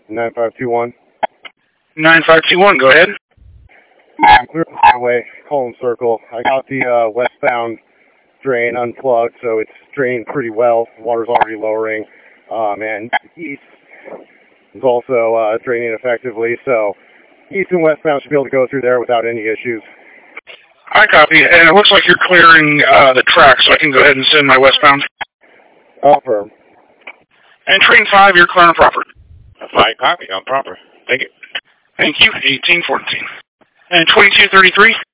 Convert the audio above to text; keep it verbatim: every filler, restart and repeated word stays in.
nine five two one. nine five two one, go ahead. I'm clear the highway, Column Circle. I got the uh, westbound drain unplugged, so it's drained pretty well. Water's already lowering. Um, and east is also uh, draining effectively, so east and westbound should be able to go through there without any issues. I copy, and it looks like you're clearing uh, the track, so I can go ahead and send my westbound. Affirm. And train five, you're clearing proper. I copy, I'm proper. Thank you. Thank you, eighteen fourteen. And twenty-two thirty-three?